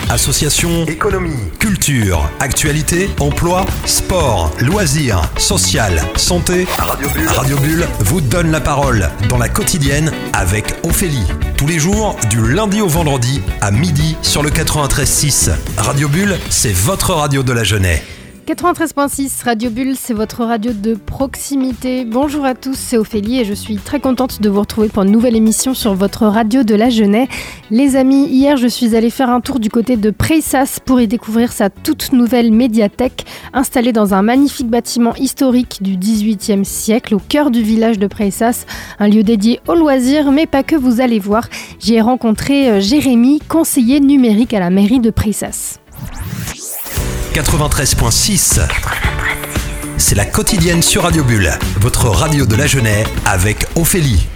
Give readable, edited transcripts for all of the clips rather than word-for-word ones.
Association, économie, culture, actualité, emploi, sport, loisirs, social, santé. Radio Bulle vous donne la parole dans la quotidienne avec Ophélie. Tous les jours, du lundi au vendredi à midi sur le 93.6. Radio Bulle, c'est votre radio de la Genève. 93.6 Radio Bulle, c'est votre radio de proximité. Bonjour à tous, c'est Ophélie et je suis très contente de vous retrouver pour une nouvelle émission sur votre radio de la Genève. Les amis, hier je suis allée faire un tour du côté de Preissas pour y découvrir sa toute nouvelle médiathèque installée dans un magnifique bâtiment historique du XVIIIe siècle au cœur du village de Preissas, un lieu dédié aux loisirs, mais pas que, vous allez voir. J'y ai rencontré Jérémy, conseiller numérique à la mairie de Preissas. 93.6. C'est la quotidienne sur Radio Bulle, votre radio de la Genève avec Ophélie.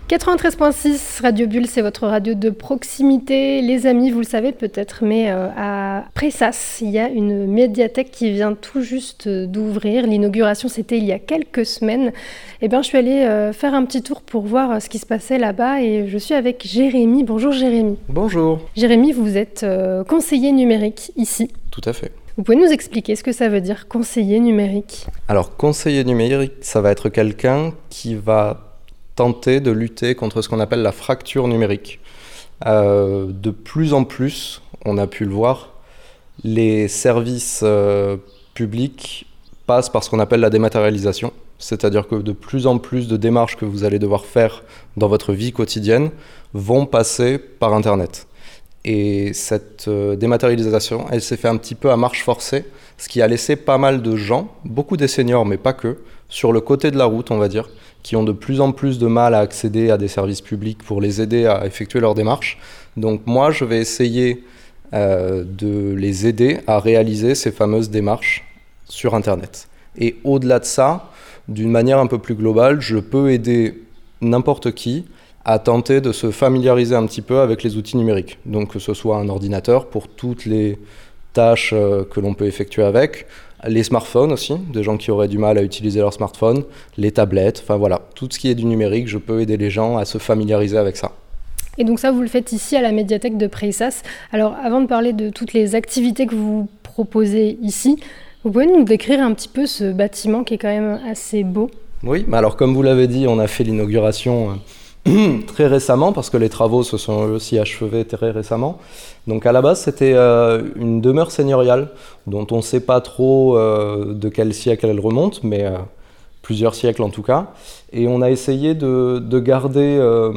93.6 Radio Bulle, c'est votre radio de proximité. Les amis, vous le savez peut-être, mais à Preissas, il y a une médiathèque qui vient tout juste d'ouvrir. L'inauguration, c'était il y a quelques semaines. Eh bien, je suis allée faire un petit tour pour voir ce qui se passait là-bas et je suis avec Jérémy. Bonjour Jérémy. Bonjour. Jérémy, vous êtes conseiller numérique ici. Tout à fait. Vous pouvez nous expliquer ce que ça veut dire, conseiller numérique ? Alors, conseiller numérique, ça va être quelqu'un qui va tenter de lutter contre ce qu'on appelle la fracture numérique. De plus en plus, on a pu le voir, les services publics passent par ce qu'on appelle la dématérialisation. C'est-à-dire que de plus en plus de démarches que vous allez devoir faire dans votre vie quotidienne vont passer par Internet. Et cette dématérialisation, elle s'est fait un petit peu à marche forcée, ce qui a laissé pas mal de gens, beaucoup des seniors, mais pas que, sur le côté de la route, on va dire, qui ont de plus en plus de mal à accéder à des services publics pour les aider à effectuer leurs démarches. Donc moi, je vais essayer de les aider à réaliser ces fameuses démarches sur Internet. Et au-delà de ça, d'une manière un peu plus globale, je peux aider n'importe qui à tenter de se familiariser un petit peu avec les outils numériques. Donc que ce soit un ordinateur pour toutes les tâches que l'on peut effectuer avec, les smartphones aussi, des gens qui auraient du mal à utiliser leur smartphone, les tablettes, enfin voilà, tout ce qui est du numérique, je peux aider les gens à se familiariser avec ça. Et donc ça, vous le faites ici à la médiathèque de Preissas. Alors avant de parler de toutes les activités que vous proposez ici, vous pouvez nous décrire un petit peu ce bâtiment qui est quand même assez beau ? Oui, mais alors comme vous l'avez dit, on a fait l'inauguration très récemment, parce que les travaux se sont aussi achevés très récemment. Donc à la base, c'était une demeure seigneuriale, dont on ne sait pas trop de quel siècle elle remonte, mais plusieurs siècles en tout cas. Et on a essayé de garder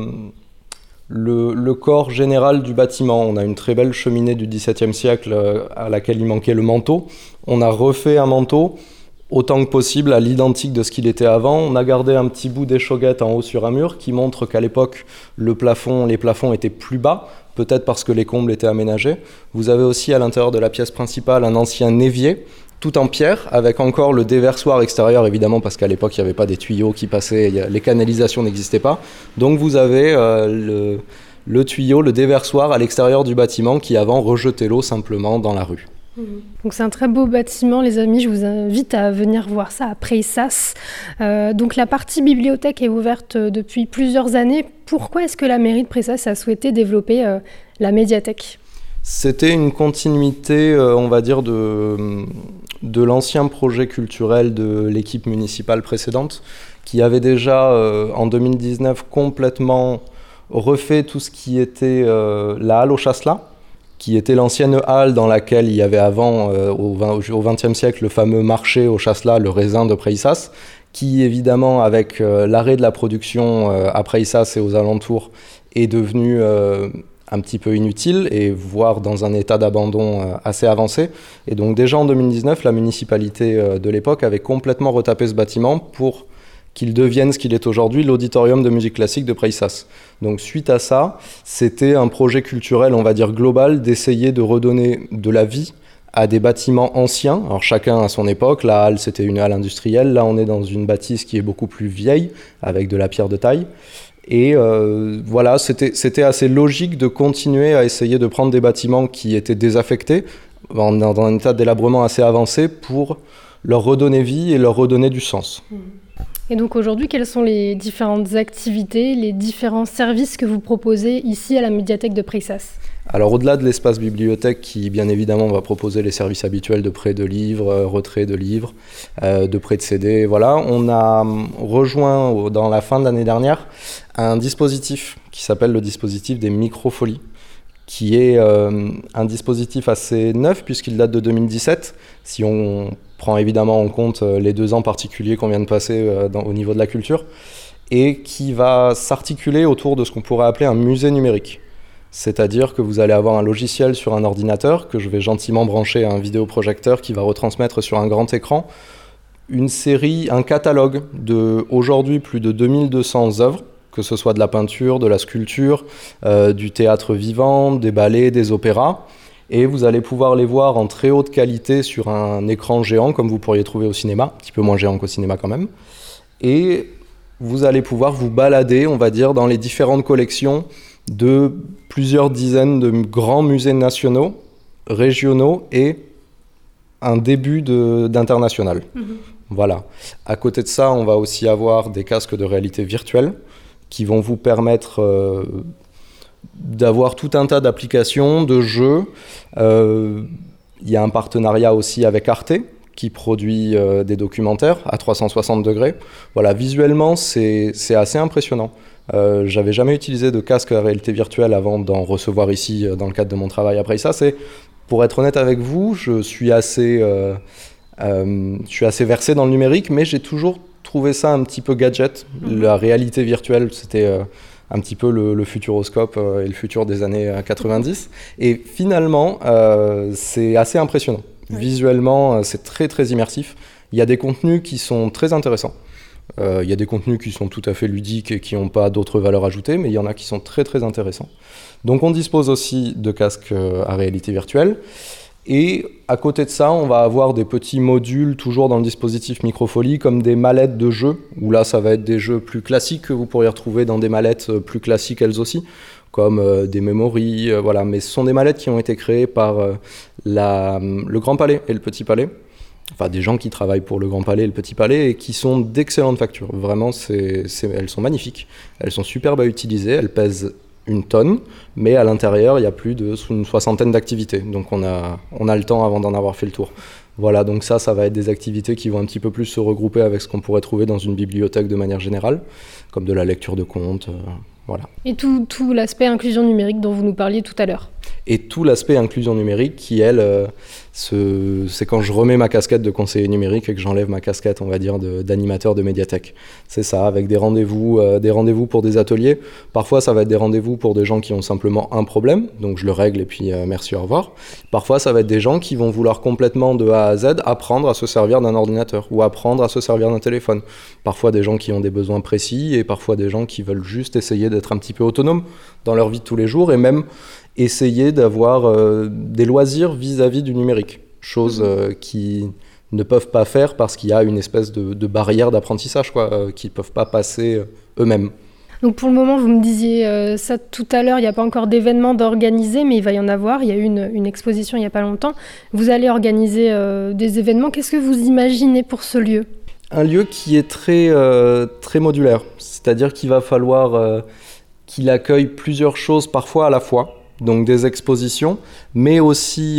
le corps général du bâtiment. On a une très belle cheminée du XVIIe siècle à laquelle il manquait le manteau. On a refait un manteau autant que possible à l'identique de ce qu'il était avant. On a gardé un petit bout d'échauguette en haut sur un mur qui montre qu'à l'époque, les plafonds étaient plus bas, peut-être parce que les combles étaient aménagés. Vous avez aussi à l'intérieur de la pièce principale un ancien évier, tout en pierre, avec encore le déversoir extérieur, évidemment, parce qu'à l'époque, il n'y avait pas des tuyaux qui passaient, les canalisations n'existaient pas. Donc vous avez le tuyau, le déversoir à l'extérieur du bâtiment qui avant rejetait l'eau simplement dans la rue. Donc c'est un très beau bâtiment, les amis, je vous invite à venir voir ça à Preissas. Donc la partie bibliothèque est ouverte depuis plusieurs années. Pourquoi est-ce que la mairie de Preissas a souhaité développer la médiathèque ? C'était une continuité, on va dire, de l'ancien projet culturel de l'équipe municipale précédente, qui avait déjà, en 2019, complètement refait tout ce qui était la halle au Chasselas, qui était l'ancienne halle dans laquelle il y avait avant, au XXe siècle, le fameux marché au Chasselas, le raisin de Preissas, qui évidemment, avec l'arrêt de la production à Preissas et aux alentours, est devenu un petit peu inutile et voire dans un état d'abandon assez avancé. Et donc déjà en 2019, la municipalité de l'époque avait complètement retapé ce bâtiment pour qu'il devienne ce qu'il est aujourd'hui, l'auditorium de musique classique de Preissas. Donc suite à ça, c'était un projet culturel, on va dire global, d'essayer de redonner de la vie à des bâtiments anciens. Alors chacun à son époque, la halle c'était une halle industrielle, là on est dans une bâtisse qui est beaucoup plus vieille, avec de la pierre de taille. Et voilà, c'était assez logique de continuer à essayer de prendre des bâtiments qui étaient désaffectés, dans un état de délabrement assez avancé, pour leur redonner vie et leur redonner du sens. Et donc aujourd'hui, quelles sont les différentes activités, les différents services que vous proposez ici à la médiathèque de Preixas ? Alors au-delà de l'espace bibliothèque qui bien évidemment va proposer les services habituels de prêt de livres, retrait de livres, de prêt de CD, voilà, on a rejoint dans la fin de l'année dernière un dispositif qui s'appelle le dispositif des microfolies, qui est un dispositif assez neuf puisqu'il date de 2017, si on prend évidemment en compte les 2 ans particuliers qu'on vient de passer au niveau de la culture, et qui va s'articuler autour de ce qu'on pourrait appeler un musée numérique. C'est-à-dire que vous allez avoir un logiciel sur un ordinateur que je vais gentiment brancher à un vidéoprojecteur qui va retransmettre sur un grand écran une série, un catalogue de aujourd'hui plus de 2200 œuvres, que ce soit de la peinture, de la sculpture, du théâtre vivant, des ballets, des opéras. Et vous allez pouvoir les voir en très haute qualité sur un écran géant, comme vous pourriez trouver au cinéma, un petit peu moins géant qu'au cinéma quand même. Et vous allez pouvoir vous balader, on va dire, dans les différentes collections de plusieurs dizaines de grands musées nationaux, régionaux et un début d'international. Voilà. À côté de ça, on va aussi avoir des casques de réalité virtuelle qui vont vous permettre d'avoir tout un tas d'applications, de jeux. Il y a un partenariat aussi avec Arte qui produit des documentaires à 360 degrés. Voilà, visuellement, c'est assez impressionnant. J'avais jamais utilisé de casque à réalité virtuelle avant d'en recevoir ici dans le cadre de mon travail. Après ça, pour être honnête avec vous, je suis assez versé dans le numérique, mais j'ai toujours trouvé ça un petit peu gadget. La réalité virtuelle, c'était un petit peu le futuroscope et le futur des années 90. Et finalement, c'est assez impressionnant. Oui. Visuellement, c'est très très immersif. Il y a des contenus qui sont très intéressants. Il y a des contenus qui sont tout à fait ludiques et qui n'ont pas d'autres valeurs ajoutées, mais il y en a qui sont très très intéressants. Donc on dispose aussi de casques à réalité virtuelle. Et à côté de ça, on va avoir des petits modules, toujours dans le dispositif Microfolie, comme des mallettes de jeux, où là, ça va être des jeux plus classiques que vous pourriez retrouver dans des mallettes plus classiques elles aussi, comme des memories, voilà. Mais ce sont des mallettes qui ont été créées par le Grand Palais et le Petit Palais, enfin des gens qui travaillent pour le Grand Palais et le Petit Palais, et qui sont d'excellentes factures. Vraiment, elles sont magnifiques, elles sont superbes à utiliser, elles pèsent 1 tonne, mais à l'intérieur, il y a plus d'une 60aine d'activités. Donc on a le temps avant d'en avoir fait le tour. Voilà, donc ça va être des activités qui vont un petit peu plus se regrouper avec ce qu'on pourrait trouver dans une bibliothèque de manière générale, comme de la lecture de contes, voilà. Et tout l'aspect inclusion numérique dont vous nous parliez tout à l'heure. Et tout l'aspect inclusion numérique qui, elle, c'est quand je remets ma casquette de conseiller numérique et que j'enlève ma casquette, on va dire, d'animateur de médiathèque. C'est ça, avec des rendez-vous pour des ateliers. Parfois, ça va être des rendez-vous pour des gens qui ont simplement un problème, donc je le règle et puis merci, au revoir. Parfois, ça va être des gens qui vont vouloir complètement de A à Z apprendre à se servir d'un ordinateur ou apprendre à se servir d'un téléphone. Parfois, des gens qui ont des besoins précis et parfois des gens qui veulent juste essayer d'être un petit peu autonomes dans leur vie de tous les jours et même essayer d'avoir des loisirs vis-à-vis du numérique, chose qui ne peuvent pas faire parce qu'il y a une espèce de barrière d'apprentissage, qu'ils ne peuvent pas passer eux-mêmes. Donc pour le moment, vous me disiez ça tout à l'heure, il n'y a pas encore d'événement d'organiser, mais il va y en avoir. Il y a eu une exposition il n'y a pas longtemps. Vous allez organiser des événements. Qu'est-ce que vous imaginez pour ce lieu ? Un lieu qui est très, très modulaire, c'est-à-dire qu'il va falloir qu'il accueille plusieurs choses parfois à la fois. Donc des expositions, mais aussi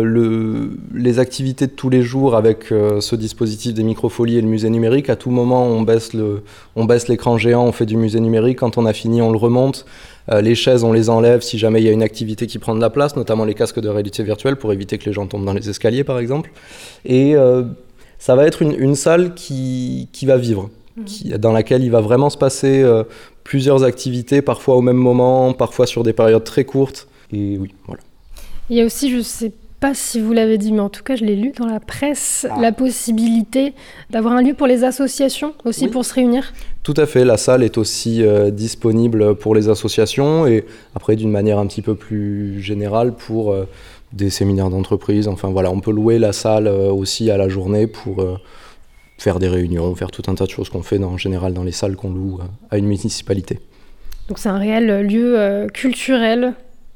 les activités de tous les jours avec ce dispositif des microfolies et le musée numérique. À tout moment, on baisse l'écran géant, on fait du musée numérique. Quand on a fini, on le remonte. Les chaises, on les enlève si jamais il y a une activité qui prend de la place, notamment les casques de réalité virtuelle pour éviter que les gens tombent dans les escaliers, par exemple. Et ça va être une salle qui va vivre, dans laquelle il va vraiment se passer plusieurs activités, parfois au même moment, parfois sur des périodes très courtes. Et oui, voilà. Il y a aussi, je ne sais pas si vous l'avez dit, mais en tout cas, je l'ai lu dans la presse, la possibilité d'avoir un lieu pour les associations aussi, pour se réunir. Tout à fait, la salle est aussi disponible pour les associations et après, d'une manière un petit peu plus générale, pour des séminaires d'entreprise. Enfin voilà, on peut louer la salle aussi à la journée pour faire des réunions, faire tout un tas de choses qu'on fait en général dans les salles qu'on loue à une municipalité. Donc c'est un réel lieu culturel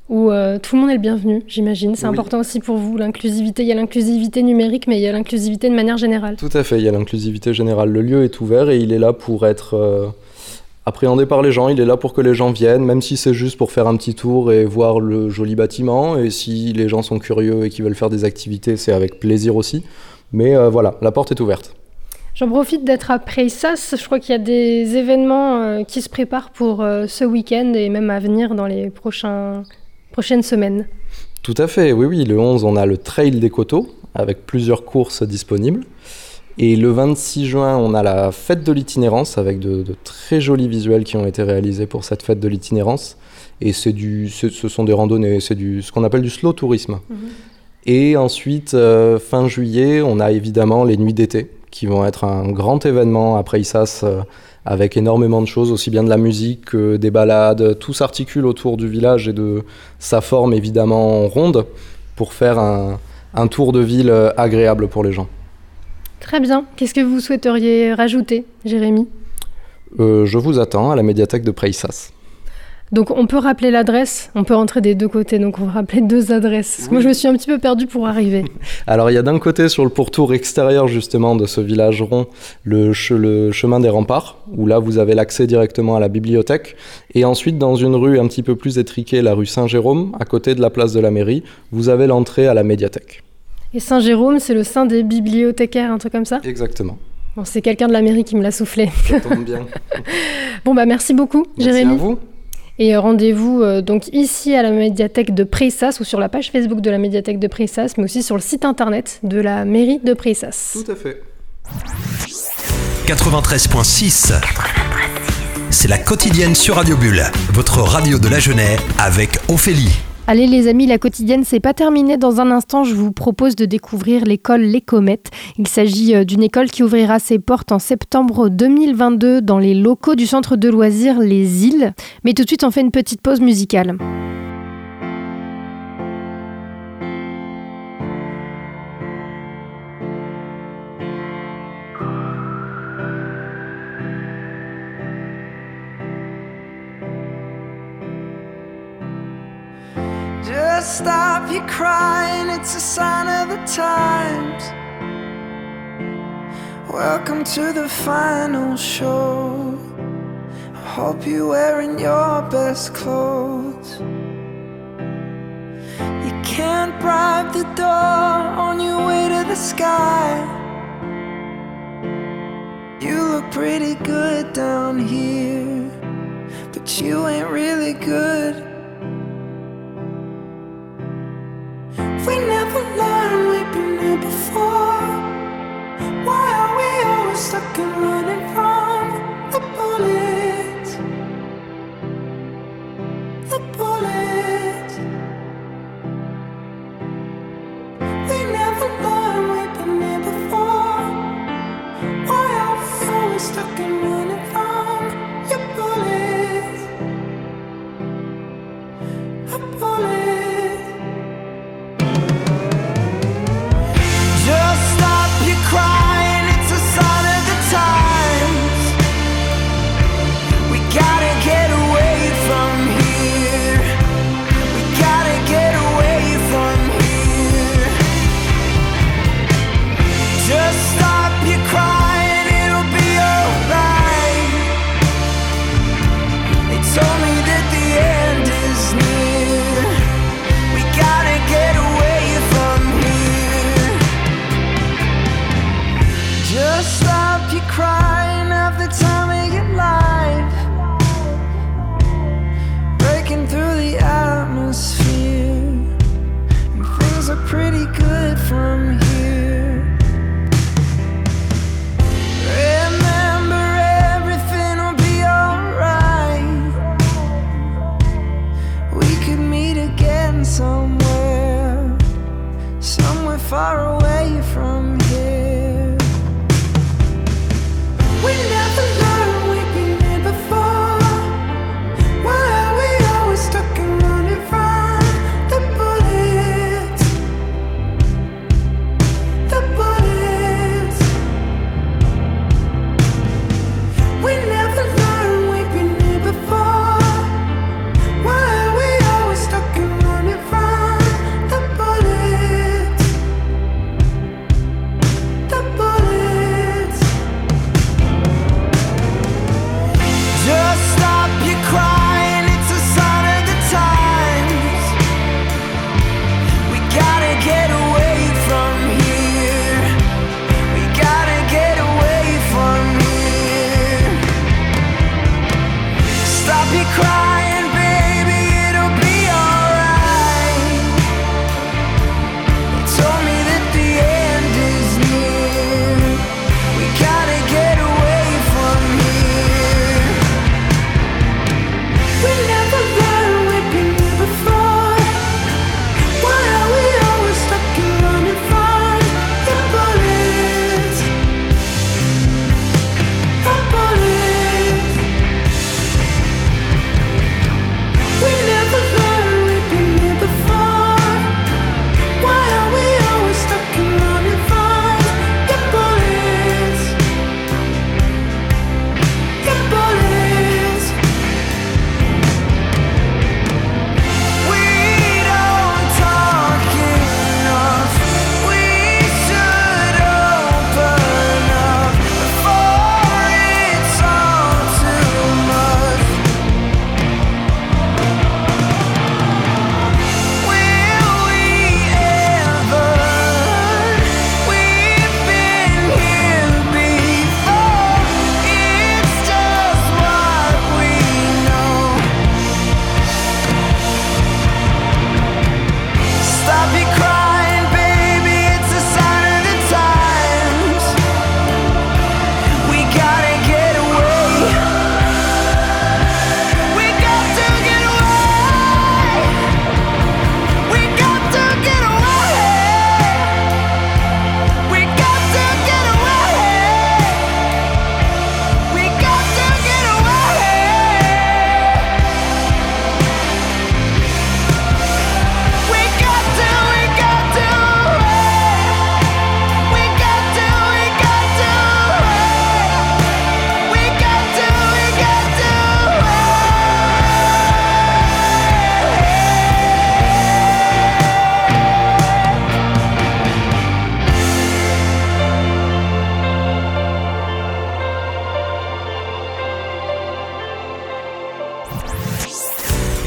où tout le monde est le bienvenu, j'imagine. C'est important aussi pour vous, l'inclusivité. Il y a l'inclusivité numérique, mais il y a l'inclusivité de manière générale. Tout à fait, il y a l'inclusivité générale. Le lieu est ouvert et il est là pour être appréhendé par les gens. Il est là pour que les gens viennent, même si c'est juste pour faire un petit tour et voir le joli bâtiment. Et si les gens sont curieux et qu'ils veulent faire des activités, c'est avec plaisir aussi. Mais voilà, la porte est ouverte. J'en profite d'être à Preissas. Je crois qu'il y a des événements qui se préparent pour ce week-end et même à venir dans les prochaines semaines. Tout à fait, oui. Le 11, on a le Trail des Coteaux avec plusieurs courses disponibles. Et le 26 juin, on a la fête de l'itinérance avec de très jolis visuels qui ont été réalisés pour cette fête de l'itinérance. Et ce sont des randonnées, c'est ce qu'on appelle du slow tourisme. Et ensuite, fin juillet, on a évidemment les nuits d'été qui vont être un grand événement à Preissas avec énormément de choses, aussi bien de la musique que des balades. Tout s'articule autour du village et de sa forme évidemment ronde pour faire un tour de ville agréable pour les gens. Très bien. Qu'est-ce que vous souhaiteriez rajouter, Jérémy ? Je vous attends à la médiathèque de Preissas. Donc on peut rappeler l'adresse, on peut rentrer des deux côtés, donc on va rappeler 2 adresses. Parce que moi je me suis un petit peu perdue pour arriver. Alors il y a d'un côté sur le pourtour extérieur justement de ce village rond le chemin des remparts, où là vous avez l'accès directement à la bibliothèque. Et ensuite dans une rue un petit peu plus étriquée, la rue Saint-Jérôme, à côté de la place de la mairie, vous avez l'entrée à la médiathèque. Et Saint-Jérôme, c'est le saint des bibliothécaires, un truc comme ça ? Exactement. Bon, c'est quelqu'un de la mairie qui me l'a soufflé. Ça tombe bien. Bon merci beaucoup, Jérémy. Merci à vous. Et rendez-vous donc ici à la médiathèque de Preissas ou sur la page Facebook de la médiathèque de Preissas, mais aussi sur le site internet de la mairie de Preissas. Tout à fait. 93.6. C'est la quotidienne sur Radio Bulle, votre radio de la Genève avec Ophélie. Allez les amis, la quotidienne, c'est pas terminé. Dans un instant, je vous propose de découvrir l'école Les Comètes. Il s'agit d'une école qui ouvrira ses portes en septembre 2022 dans les locaux du centre de loisirs Les Îles. Mais tout de suite, on fait une petite pause musicale. Just stop your crying, it's a sign of the times. Welcome to the final show. I hope you're wearing your best clothes. You can't bribe the door on your way to the sky. You look pretty good down here, but you ain't really good. We never learned, we've been here before. Why are we always stuck and running from the bullets? The bullets. We never learned, we've been here before. Why are we always stuck and running from your bullets? The bullets. Just stop your crying, it's a sign of the times. We gotta get away from here. We gotta get away from here. Just stop your crying, it'll be alright. They told me that the end is near. We gotta get away from here. Just stop your crying, have the time of your life. Breaking through the atmosphere, and things are pretty good from here. Remember, everything will be alright. We could meet again somewhere, somewhere far away from here. We never learned, we've been here before. Why are we always stuck and running from the bullets? The bullets. We never learned, we've been here before. Why are we always stuck and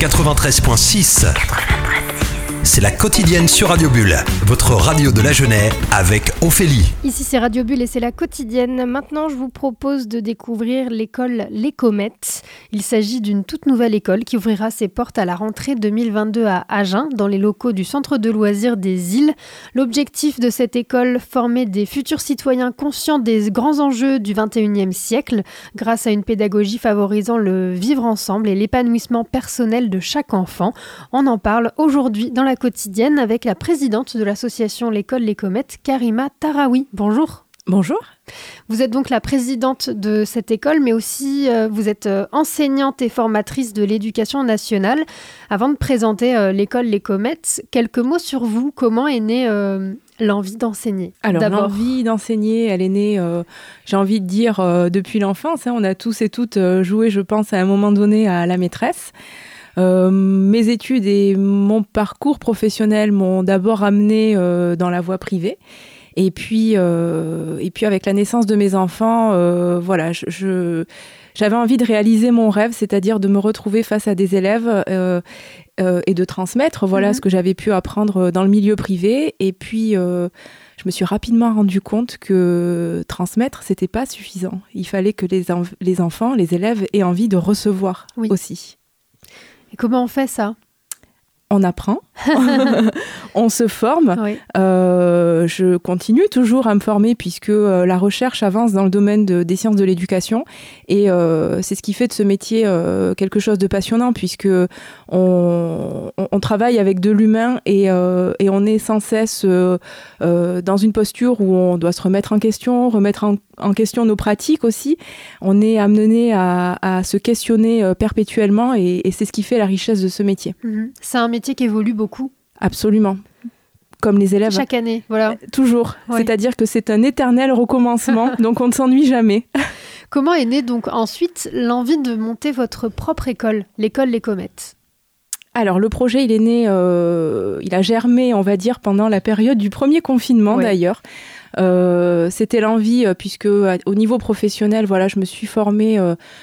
93.6. C'est la quotidienne sur Radio Bulle, votre radio de la Genève avec Ophélie. Ici c'est Radio Bulle et c'est la quotidienne. Maintenant je vous propose de découvrir l'école Les Comètes. Il s'agit d'une toute nouvelle école qui ouvrira ses portes à la rentrée 2022 à Agen, dans les locaux du centre de loisirs des Îles. L'objectif de cette école, former des futurs citoyens conscients des grands enjeux du 21e siècle, grâce à une pédagogie favorisant le vivre ensemble et l'épanouissement personnel de chaque enfant. On en parle aujourd'hui dans la quotidienne avec la présidente de l'association L'école Les Comètes, Karima Taraoui. Bonjour. Bonjour. Vous êtes donc la présidente de cette école, mais aussi vous êtes enseignante et formatrice de l'éducation nationale. Avant de présenter l'école Les Comètes, quelques mots sur vous. Comment est née l'envie d'enseigner ? Alors, l'envie d'enseigner, elle est née, j'ai envie de dire, depuis l'enfance. On a tous et toutes joué, je pense, à un moment donné à la maîtresse. Mes études et mon parcours professionnel m'ont d'abord amenée dans la voie privée. Et puis avec la naissance de mes enfants, j'avais envie de réaliser mon rêve, c'est-à-dire de me retrouver face à des élèves et de transmettre ce que j'avais pu apprendre dans le milieu privé. Et puis, je me suis rapidement rendu compte que transmettre, c'était pas suffisant. Il fallait que les enfants, les élèves aient envie de recevoir aussi. Et comment on fait ça ? On apprend, on se forme. Oui. Je continue toujours à me former puisque la recherche avance dans le domaine des sciences de l'éducation et c'est ce qui fait de ce métier quelque chose de passionnant puisque on travaille avec de l'humain et on est sans cesse dans une posture où on doit se remettre en question nos pratiques aussi. On est amené à se questionner perpétuellement et c'est ce qui fait la richesse de ce métier. C'est un métier qui évolue beaucoup. Absolument. Comme les élèves. Chaque année, voilà. Toujours. Oui. C'est-à-dire que c'est un éternel recommencement, donc on ne s'ennuie jamais. Comment est née donc ensuite l'envie de monter votre propre école, l'école Les Comètes ? Alors le projet, il est né, il a germé, on va dire, pendant la période du premier confinement d'ailleurs. C'était l'envie, puisque au niveau professionnel, je me suis formée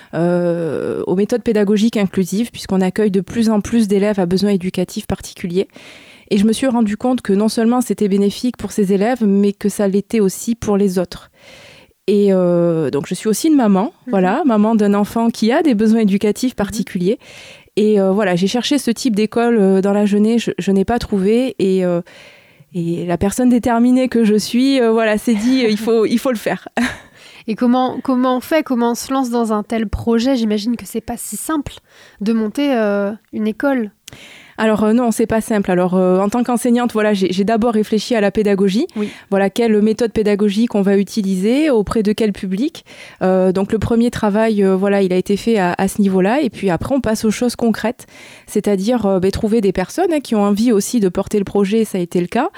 aux méthodes pédagogiques inclusives, puisqu'on accueille de plus en plus d'élèves à besoins éducatifs particuliers. Et je me suis rendu compte que non seulement c'était bénéfique pour ces élèves, mais que ça l'était aussi pour les autres. Et donc je suis aussi une maman, maman d'un enfant qui a des besoins éducatifs particuliers. Et j'ai cherché ce type d'école dans la Genève, je n'ai pas trouvé. Et la personne déterminée que je suis, s'est dit il faut le faire. Et comment on fait, comment on se lance dans un tel projet ? J'imagine que c'est pas si simple de monter une école. Alors non, c'est pas simple. Alors en tant qu'enseignante, j'ai d'abord réfléchi à la pédagogie. Oui. Quelle méthode pédagogique on va utiliser, auprès de quel public. Donc le premier travail, il a été fait à ce niveau-là. Et puis après, on passe aux choses concrètes, c'est-à-dire trouver des personnes qui ont envie aussi de porter le projet. Ça a été le cas.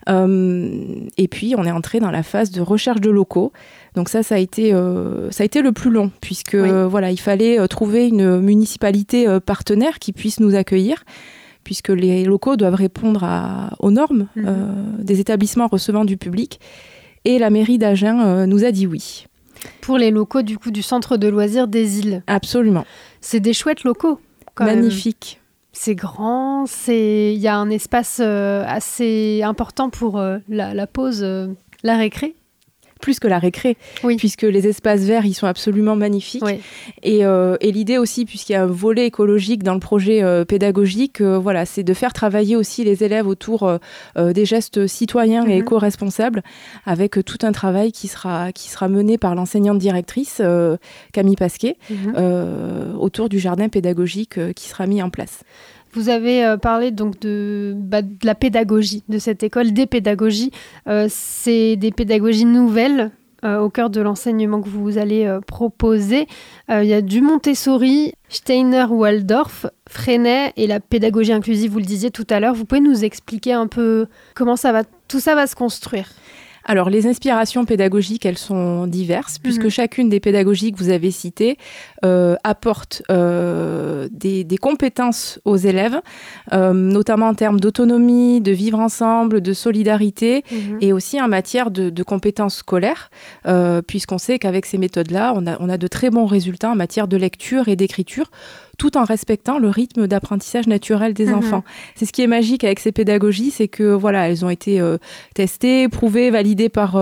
Et puis on est entré dans la phase de recherche de locaux. Donc ça a été le plus long, puisque il fallait trouver une municipalité partenaire qui puisse nous accueillir, puisque les locaux doivent répondre aux normes des établissements recevant du public. Et la mairie d'Agen nous a dit oui. Pour les locaux du centre de loisirs des Îles. Absolument. C'est des chouettes locaux. Magnifique. C'est grand, il y a un espace assez important pour la pause, la récré. Plus que la récré, puisque les espaces verts, ils sont absolument magnifiques. Oui. Et l'idée aussi, puisqu'il y a un volet écologique dans le projet pédagogique, c'est de faire travailler aussi les élèves autour des gestes citoyens et éco-responsables, avec tout un travail qui sera mené par l'enseignante directrice, Camille Pasquet, autour du jardin pédagogique qui sera mis en place. Vous avez parlé donc de la pédagogie de cette école, des pédagogies. C'est des pédagogies nouvelles au cœur de l'enseignement que vous allez proposer. Il y a du Montessori, Steiner, Waldorf, Freinet et la pédagogie inclusive, vous le disiez tout à l'heure. Vous pouvez nous expliquer un peu comment tout ça va se construire ? Alors, les inspirations pédagogiques, elles sont diverses, puisque chacune des pédagogies que vous avez citées apporte des compétences aux élèves, notamment en termes d'autonomie, de vivre ensemble, de solidarité, et aussi en matière de compétences scolaires, puisqu'on sait qu'avec ces méthodes-là, on a de très bons résultats en matière de lecture et d'écriture, tout en respectant le rythme d'apprentissage naturel des enfants. C'est ce qui est magique avec ces pédagogies, c'est que voilà, elles ont été testées, prouvées, validées par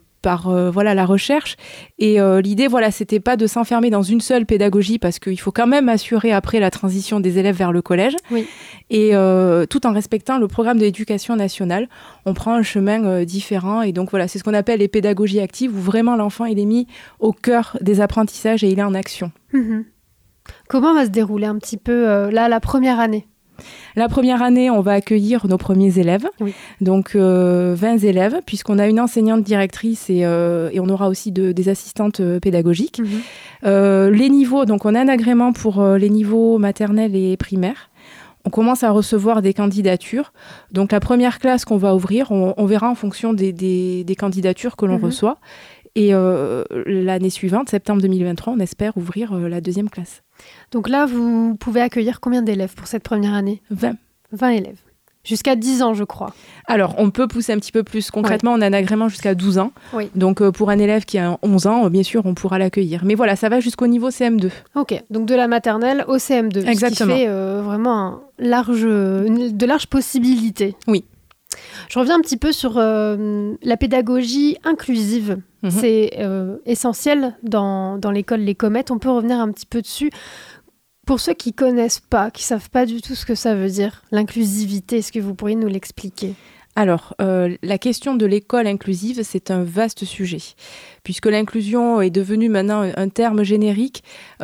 la recherche. Et l'idée, voilà, c'était pas de s'enfermer dans une seule pédagogie, parce qu'il faut quand même assurer après la transition des élèves vers le collège. Oui. Et tout en respectant le programme de l'éducation nationale, on prend un chemin différent. Et donc voilà, c'est ce qu'on appelle les pédagogies actives, où vraiment l'enfant il est mis au cœur des apprentissages et il est en action. Comment va se dérouler un petit peu la première année ? La première année, on va accueillir nos premiers élèves, donc 20 élèves, puisqu'on a une enseignante directrice et on aura aussi des assistantes pédagogiques. Les niveaux, donc on a un agrément pour les niveaux maternels et primaires. On commence à recevoir des candidatures. Donc la première classe qu'on va ouvrir, on verra en fonction des candidatures que l'on reçoit. Et l'année suivante, septembre 2023, on espère ouvrir la deuxième classe. Donc là, vous pouvez accueillir combien d'élèves pour cette première année ? 20 élèves. Jusqu'à 10 ans, je crois. Alors, on peut pousser un petit peu plus. Concrètement, on a un agrément jusqu'à 12 ans. Oui. Donc, pour un élève qui a 11 ans, bien sûr, on pourra l'accueillir. Mais voilà, ça va jusqu'au niveau CM2. Ok, donc de la maternelle au CM2. Exactement. Ce qui fait vraiment de larges possibilités. Oui. Je reviens un petit peu sur la pédagogie inclusive. C'est essentiel dans l'école Les Comètes. On peut revenir un petit peu dessus. Pour ceux qui ne connaissent pas, qui ne savent pas du tout ce que ça veut dire, l'inclusivité, est-ce que vous pourriez nous l'expliquer ? Alors, la question de l'école inclusive, c'est un vaste sujet, puisque l'inclusion est devenue maintenant un terme générique.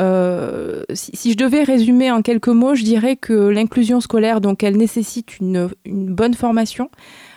Si je devais résumer en quelques mots, je dirais que l'inclusion scolaire, donc, elle nécessite une bonne formation,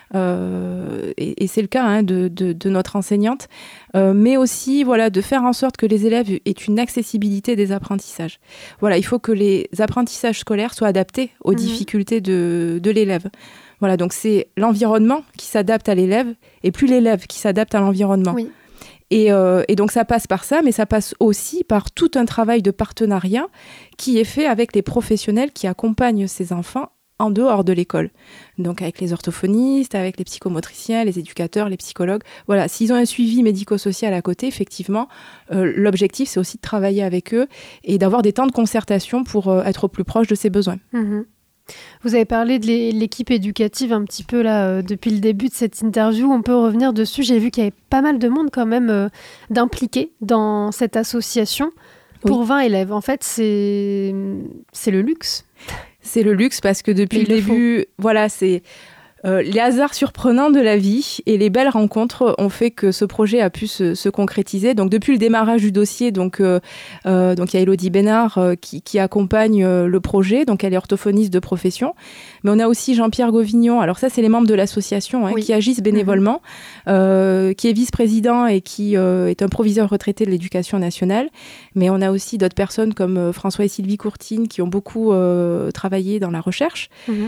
et c'est le cas de notre enseignante, mais aussi de faire en sorte que les élèves aient une accessibilité des apprentissages. Voilà, il faut que les apprentissages scolaires soient adaptés aux difficultés de l'élève. Voilà, donc c'est l'environnement qui s'adapte à l'élève et plus l'élève qui s'adapte à l'environnement. Oui. Et donc ça passe par ça, mais ça passe aussi par tout un travail de partenariat qui est fait avec les professionnels qui accompagnent ces enfants en dehors de l'école. Donc avec les orthophonistes, avec les psychomotriciens, les éducateurs, les psychologues. Voilà, s'ils ont un suivi médico-social à côté, effectivement, l'objectif, c'est aussi de travailler avec eux et d'avoir des temps de concertation pour être au plus proche de ses besoins. Vous avez parlé de l'équipe éducative un petit peu là depuis le début de cette interview. On peut revenir dessus. J'ai vu qu'il y avait pas mal de monde quand même d'impliqués dans cette association pour 20 élèves. En fait, c'est le luxe. C'est le luxe parce que depuis le début, voilà, c'est les hasards surprenants de la vie et les belles rencontres ont fait que ce projet a pu se concrétiser. Donc depuis le démarrage du dossier, donc il y a Élodie Bénard qui accompagne le projet, donc elle est orthophoniste de profession. Mais on a aussi Jean-Pierre Gauvignon, alors ça c'est les membres de l'association qui agissent bénévolement, qui est vice-président et qui est un proviseur retraité de l'éducation nationale. Mais on a aussi d'autres personnes comme François et Sylvie Courtine qui ont beaucoup travaillé dans la recherche,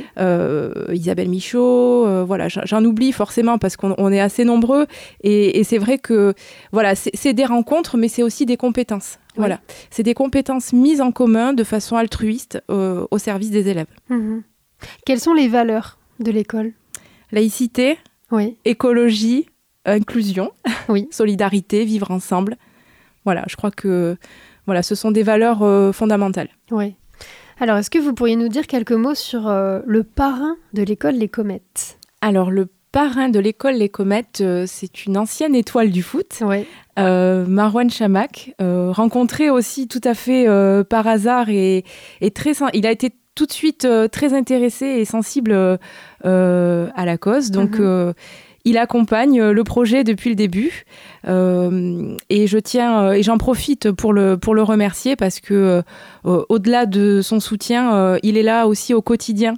Isabelle Michaud, voilà, j'en oublie forcément parce qu'on est assez nombreux et c'est vrai que voilà, c'est des rencontres mais c'est aussi des compétences. Voilà, c'est des compétences mises en commun de façon altruiste au service des élèves. Quelles sont les valeurs de l'école ? Laïcité, écologie, inclusion, solidarité, vivre ensemble. Voilà, je crois que voilà, ce sont des valeurs fondamentales. Oui. Alors, est-ce que vous pourriez nous dire quelques mots sur le parrain de l'école Les Comètes ? Alors, le parrain de l'école Les Comètes, c'est une ancienne étoile du foot, Marouane Chamakh, rencontré aussi tout à fait par hasard et il a été tout de suite très intéressé et sensible à la cause. Donc, il accompagne le projet depuis le début et j'en profite pour le remercier parce que au-delà de son soutien, il est là aussi au quotidien.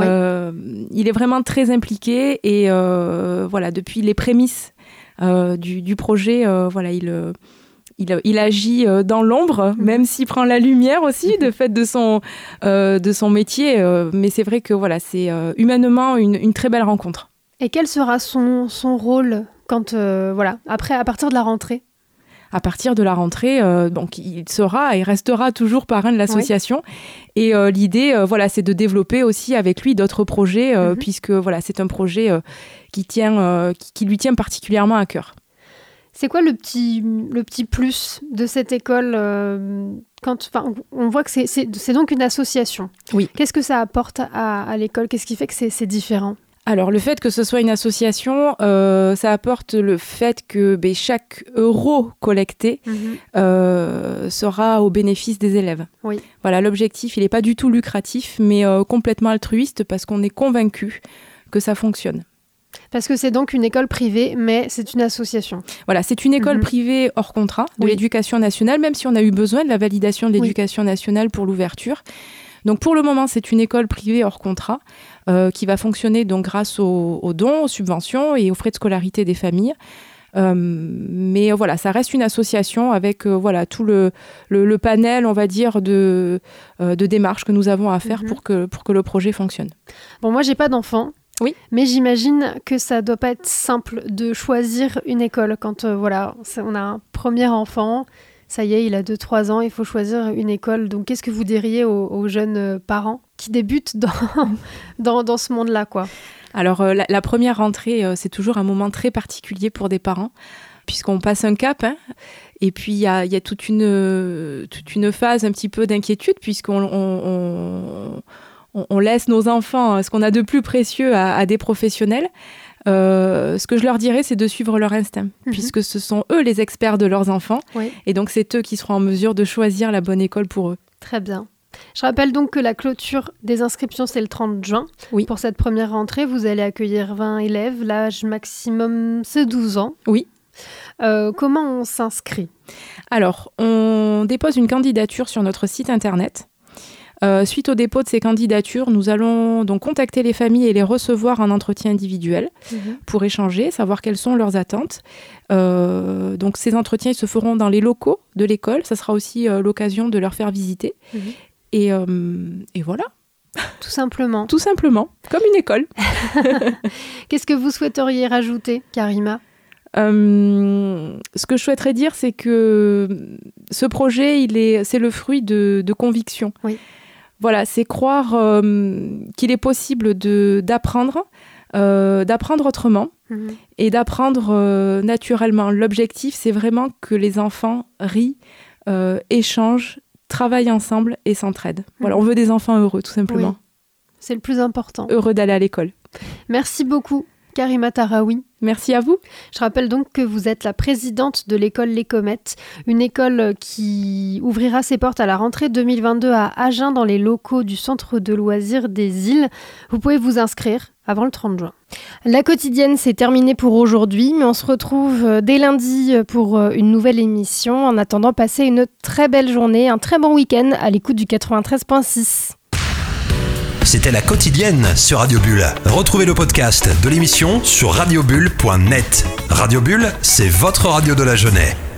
Il est vraiment très impliqué et voilà, depuis les prémices du projet, voilà, il agit dans l'ombre, même s'il prend la lumière aussi de fait de son métier. Mais c'est vrai que voilà, c'est humainement une très belle rencontre. Et quel sera son rôle quand, après, à partir de la rentrée ? À partir de la rentrée, donc il sera et restera toujours parrain de l'association. Et l'idée, c'est de développer aussi avec lui d'autres projets, puisque voilà, c'est un projet qui lui tient particulièrement à cœur. C'est quoi le petit plus de cette école on voit que c'est donc une association. Oui. Qu'est-ce que ça apporte à l'école ? Qu'est-ce qui fait que c'est différent ? Alors, le fait que ce soit une association, ça apporte le fait que chaque euro collecté sera au bénéfice des élèves. Oui. Voilà, l'objectif, il n'est pas du tout lucratif, mais complètement altruiste parce qu'on est convaincu que ça fonctionne. Parce que c'est donc une école privée, mais c'est une association. Voilà, c'est une école privée hors contrat de l'éducation nationale, même si on a eu besoin de la validation de l'éducation nationale pour l'ouverture. Donc pour le moment, c'est une école privée hors contrat qui va fonctionner donc grâce aux dons, aux subventions et aux frais de scolarité des familles. Mais voilà, ça reste une association avec tout le panel, on va dire, de démarches que nous avons à faire pour que le projet fonctionne. Bon, moi, j'ai pas d'enfant. Oui. Mais j'imagine que ça doit pas être simple de choisir une école quand on a un premier enfant. Ça y est, il a 2-3 ans, il faut choisir une école. Donc, qu'est-ce que vous diriez aux jeunes parents qui débutent dans ce monde-là, quoi ? Alors, la première rentrée, c'est toujours un moment très particulier pour des parents, puisqu'on passe un cap, et puis il y a toute une phase un petit peu d'inquiétude, puisqu'on laisse nos enfants, ce qu'on a de plus précieux, à des professionnels. Ce que je leur dirais, c'est de suivre leur instinct, puisque ce sont eux les experts de leurs enfants. Oui. Et donc, c'est eux qui seront en mesure de choisir la bonne école pour eux. Très bien. Je rappelle donc que la clôture des inscriptions, c'est le 30 juin. Oui. Pour cette première rentrée, vous allez accueillir 20 élèves. L'âge maximum, c'est 12 ans. Oui. Comment on s'inscrit ? Alors, on dépose une candidature sur notre site internet. Suite au dépôt de ces candidatures, nous allons donc contacter les familles et les recevoir en entretien individuel pour échanger, savoir quelles sont leurs attentes. Donc ces entretiens ils se feront dans les locaux de l'école. Ça sera aussi l'occasion de leur faire visiter. Et voilà. Tout simplement. Tout simplement, comme une école. Qu'est-ce que vous souhaiteriez rajouter, Karima ? Ce que je souhaiterais dire, c'est que ce projet, c'est le fruit de convictions. Oui. Voilà, c'est croire qu'il est possible d'apprendre autrement et d'apprendre naturellement. L'objectif, c'est vraiment que les enfants rient, échangent, travaillent ensemble et s'entraident. Voilà, on veut des enfants heureux, tout simplement. Oui. C'est le plus important. Heureux d'aller à l'école. Merci beaucoup, Karima Taraoui. Merci à vous. Je rappelle donc que vous êtes la présidente de l'école Les Comètes, une école qui ouvrira ses portes à la rentrée 2022 à Agen dans les locaux du centre de loisirs des Îles. Vous pouvez vous inscrire avant le 30 juin. La quotidienne, c'est terminé pour aujourd'hui, mais on se retrouve dès lundi pour une nouvelle émission. En attendant, passez une très belle journée, un très bon week-end à l'écoute du 93.6. C'était la quotidienne sur Radio Bulle. Retrouvez le podcast de l'émission sur radiobulle.net. Radio Bulle, c'est votre radio de la Genève.